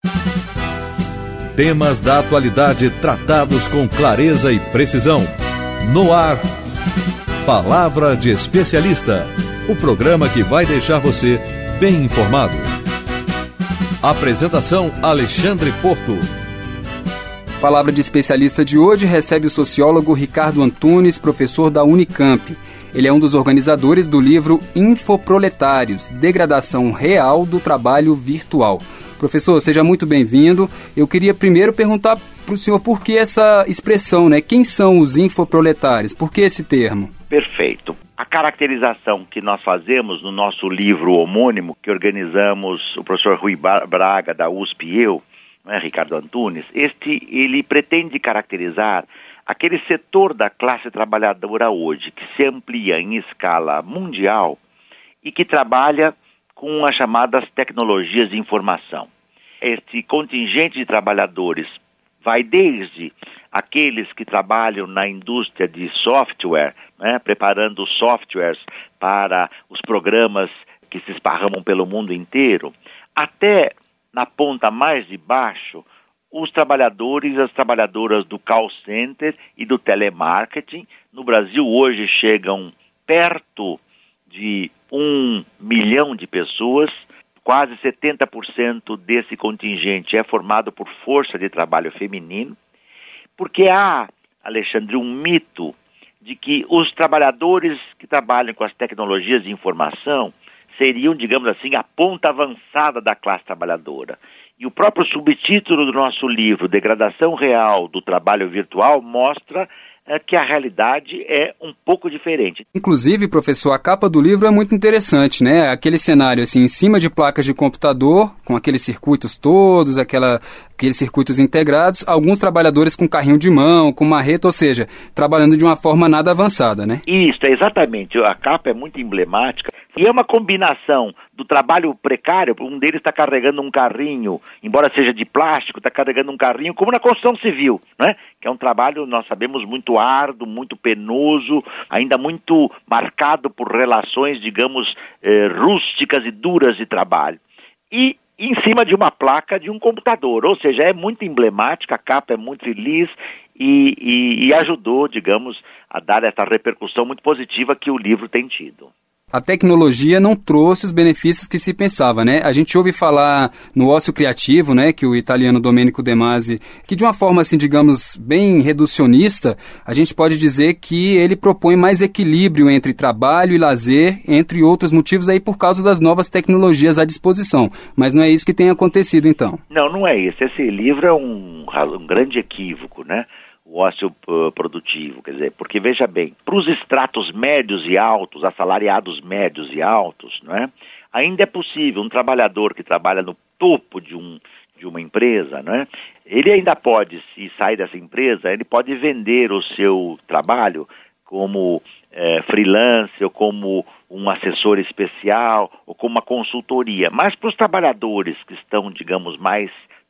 Temas da atualidade tratados com clareza e precisão. No ar, Palavra de Especialista, o programa que vai deixar você bem informado. Apresentação: Alexandre Porto. Palavra de Especialista de hoje recebe o sociólogo Ricardo Antunes, professor da Unicamp. Ele é um dos organizadores do livro Infoproletários, Degradação Real do Trabalho Virtual. Professor, seja muito bem-vindo. Eu queria primeiro perguntar para o senhor por que essa expressão, né? Quem são os infoproletários? Por que esse termo? Perfeito. A caracterização que nós fazemos no nosso livro homônimo, que organizamos o professor Rui Braga, da USP e eu, né, Ricardo Antunes, ele pretende caracterizar aquele setor da classe trabalhadora hoje, que se amplia em escala mundial e que trabalha com as chamadas tecnologias de informação. Este contingente de trabalhadores vai desde aqueles que trabalham na indústria de software, né, preparando softwares para os programas que se esparramam pelo mundo inteiro, até na ponta mais de baixo, os trabalhadores e as trabalhadoras do call center e do telemarketing. No Brasil hoje chegam perto de 1 milhão de pessoas. Quase 70% desse contingente é formado por força de trabalho feminino, porque há, Alexandre, um mito de que os trabalhadores que trabalham com as tecnologias de informação seriam, digamos assim, a ponta avançada da classe trabalhadora. E o próprio subtítulo do nosso livro, Degradação Real do Trabalho Virtual, mostra que a realidade é um pouco diferente. Inclusive, professor, a capa do livro é muito interessante, né? Aquele cenário assim, em cima de placas de computador, com aqueles circuitos todos, aqueles circuitos integrados, alguns trabalhadores com carrinho de mão, com marreta, ou seja, trabalhando de uma forma nada avançada, né? Isso, exatamente. A capa é muito emblemática. E é uma combinação do trabalho precário, um deles está carregando um carrinho, embora seja de plástico, está carregando um carrinho, como na construção civil, né? Que é um trabalho, nós sabemos, muito árduo, muito penoso, ainda muito marcado por relações, digamos, rústicas e duras de trabalho. E em cima de uma placa de um computador, ou seja, é muito emblemática, a capa é muito feliz e ajudou, digamos, a dar essa repercussão muito positiva que o livro tem tido. A tecnologia não trouxe os benefícios que se pensava, né? A gente ouve falar no ócio criativo, né, que o italiano Domenico De Masi, que de uma forma, assim, digamos, bem reducionista, a gente pode dizer que ele propõe mais equilíbrio entre trabalho e lazer, entre outros motivos aí por causa das novas tecnologias à disposição. Mas não é isso que tem acontecido, então? Não é isso. Esse livro é um grande equívoco, né? O ócio produtivo, quer dizer, porque veja bem, para os estratos médios e altos, assalariados médios e altos, né, ainda é possível um trabalhador que trabalha no topo de uma empresa, né, ele ainda pode, se sair dessa empresa, ele pode vender o seu trabalho como freelance, ou como um assessor especial, ou como uma consultoria. Mas para os trabalhadores que estão, digamos, mais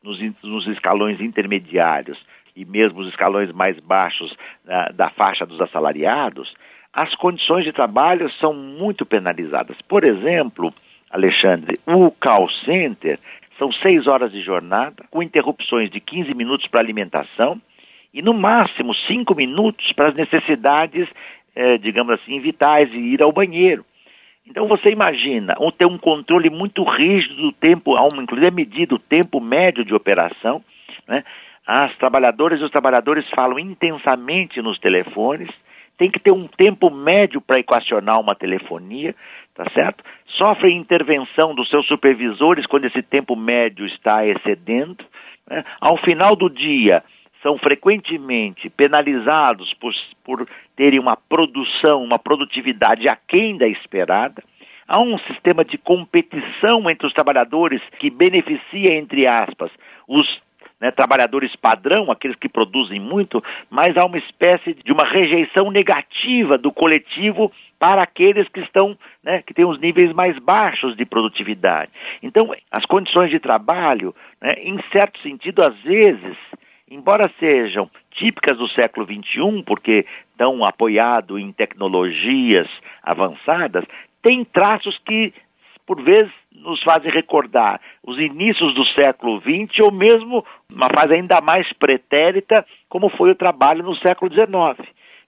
nos escalões intermediários, e mesmo os escalões mais baixos da faixa dos assalariados, as condições de trabalho são muito penalizadas. Por exemplo, Alexandre, o call center são 6 horas de jornada, com interrupções de 15 minutos para alimentação e no máximo 5 minutos para as necessidades, digamos assim, vitais, de ir ao banheiro. Então você imagina, ter um controle muito rígido do tempo, inclusive é medido o tempo médio de operação, né? As trabalhadoras e os trabalhadores falam intensamente nos telefones, tem que ter um tempo médio para equacionar uma telefonia, tá certo? Sofrem intervenção dos seus supervisores quando esse tempo médio está excedendo, né? Ao final do dia, são frequentemente penalizados por terem uma produção, uma produtividade aquém da esperada. Há um sistema de competição entre os trabalhadores que beneficia, entre aspas, os trabalhadores padrão, aqueles que produzem muito, mas há uma espécie de uma rejeição negativa do coletivo para aqueles que estão, que têm os níveis mais baixos de produtividade. Então, as condições de trabalho, em certo sentido, às vezes, embora sejam típicas do século XXI, porque estão apoiados em tecnologias avançadas, têm traços que por vezes, nos fazem recordar os inícios do século XX ou mesmo uma fase ainda mais pretérita, como foi o trabalho no século XIX.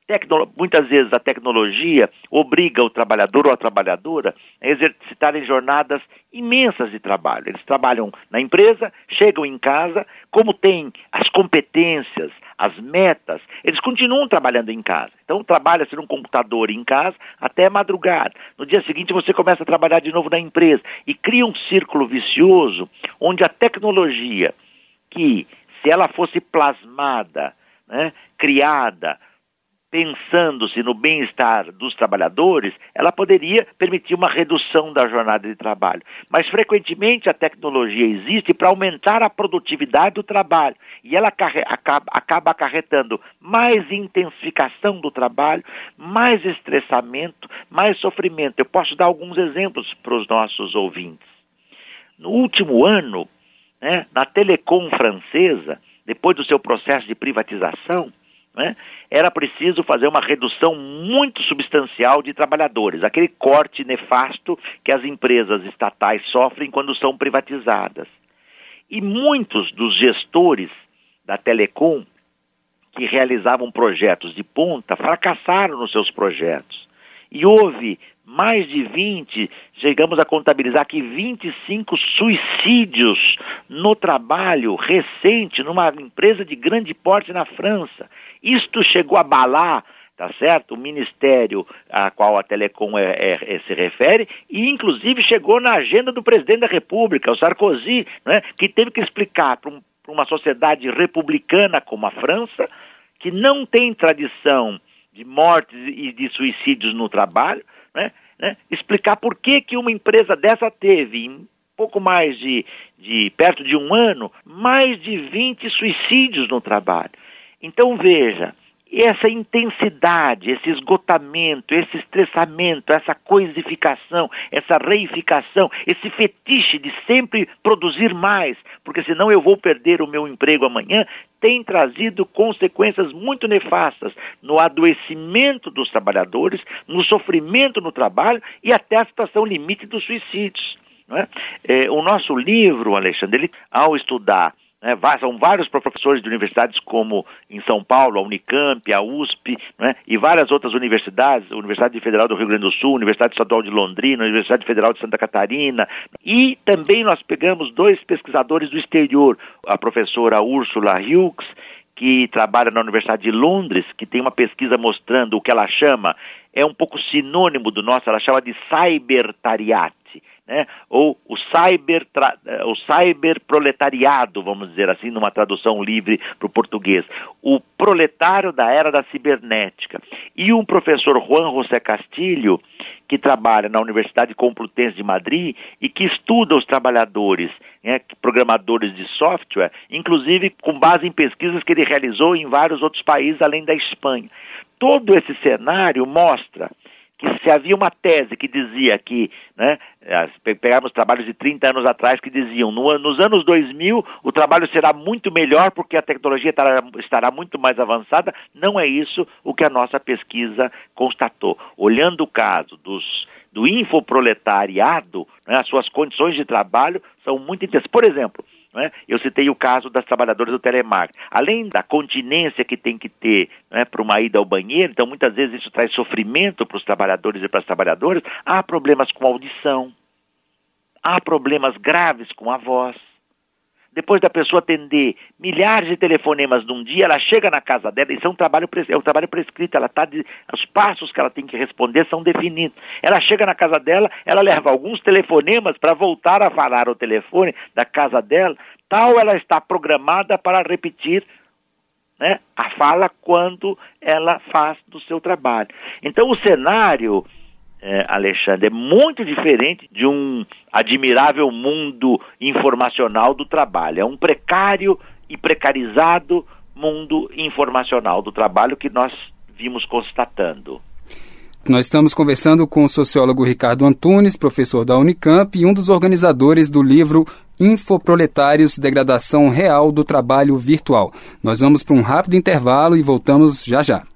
Muitas vezes a tecnologia obriga o trabalhador ou a trabalhadora a exercitarem jornadas imensas de trabalho. Eles trabalham na empresa, chegam em casa, como têm as competências, as metas, eles continuam trabalhando em casa. Então trabalha-se num computador em casa até madrugada. No dia seguinte você começa a trabalhar de novo na empresa e cria um círculo vicioso onde a tecnologia, que se ela fosse plasmada, né, criada, pensando-se no bem-estar dos trabalhadores, ela poderia permitir uma redução da jornada de trabalho. Mas, frequentemente, a tecnologia existe para aumentar a produtividade do trabalho. E ela acaba acarretando mais intensificação do trabalho, mais estressamento, mais sofrimento. Eu posso dar alguns exemplos para os nossos ouvintes. No último ano, né, na Telecom francesa, depois do seu processo de privatização, né, era preciso fazer uma redução muito substancial de trabalhadores, aquele corte nefasto que as empresas estatais sofrem quando são privatizadas. E muitos dos gestores da Telecom, que realizavam projetos de ponta, fracassaram nos seus projetos. E houve mais de 20, chegamos a contabilizar aqui 25 suicídios no trabalho recente, numa empresa de grande porte na França. Isto chegou a abalar, tá certo, o ministério a qual a Telecom se refere, e inclusive chegou na agenda do presidente da República, o Sarkozy, né, que teve que explicar para uma sociedade republicana como a França, que não tem tradição de mortes e de suicídios no trabalho, né, explicar por que uma empresa dessa teve, em pouco mais de perto de um ano, mais de 20 suicídios no trabalho. Então veja, essa intensidade, esse esgotamento, esse estressamento, essa coisificação, essa reificação, esse fetiche de sempre produzir mais, porque senão eu vou perder o meu emprego amanhã, tem trazido consequências muito nefastas no adoecimento dos trabalhadores, no sofrimento no trabalho e até a situação limite dos suicídios. Não é? O nosso livro, Alexandre, ele, ao estudar, são vários professores de universidades como em São Paulo, a Unicamp, a USP, né, e várias outras universidades, a Universidade Federal do Rio Grande do Sul, a Universidade Estadual de Londrina, a Universidade Federal de Santa Catarina, e também nós pegamos 2 pesquisadores do exterior, a professora Ursula Hughes, que trabalha na Universidade de Londres, que tem uma pesquisa mostrando o que ela chama, é um pouco sinônimo do nosso, ela chama de cybertariate, né? Ou o cyberproletariado, vamos dizer assim, numa tradução livre para o português, o proletário da era da cibernética. E um professor Juan José Castilho, que trabalha na Universidade Complutense de Madrid e que estuda os trabalhadores, né, programadores de software, inclusive com base em pesquisas que ele realizou em vários outros países, além da Espanha. Todo esse cenário mostra que se havia uma tese que dizia que, né, pegamos trabalhos de 30 anos atrás que diziam, nos anos 2000 o trabalho será muito melhor porque a tecnologia estará muito mais avançada, não é isso o que a nossa pesquisa constatou. Olhando o caso do infoproletariado, né, as suas condições de trabalho são muito intensas. Por exemplo, eu citei o caso das trabalhadoras do telemarketing. Além da continência que tem que ter, né, para uma ida ao banheiro, então muitas vezes isso traz sofrimento para os trabalhadores e para as trabalhadoras, há problemas com a audição, há problemas graves com a voz. Depois da pessoa atender milhares de telefonemas num dia, ela chega na casa dela, isso é um trabalho prescrito, os passos que ela tem que responder são definidos. Ela chega na casa dela, ela leva alguns telefonemas para voltar a falar o telefone da casa dela, tal ela está programada para repetir, né, a fala quando ela faz do seu trabalho. Então o cenário, Alexandre, é muito diferente de um admirável mundo informacional do trabalho. É um precário e precarizado mundo informacional do trabalho que nós vimos constatando. Nós estamos conversando com o sociólogo Ricardo Antunes, professor da Unicamp e um dos organizadores do livro Infoproletários, Degradação Real do Trabalho Virtual. Nós vamos para um rápido intervalo e voltamos já já.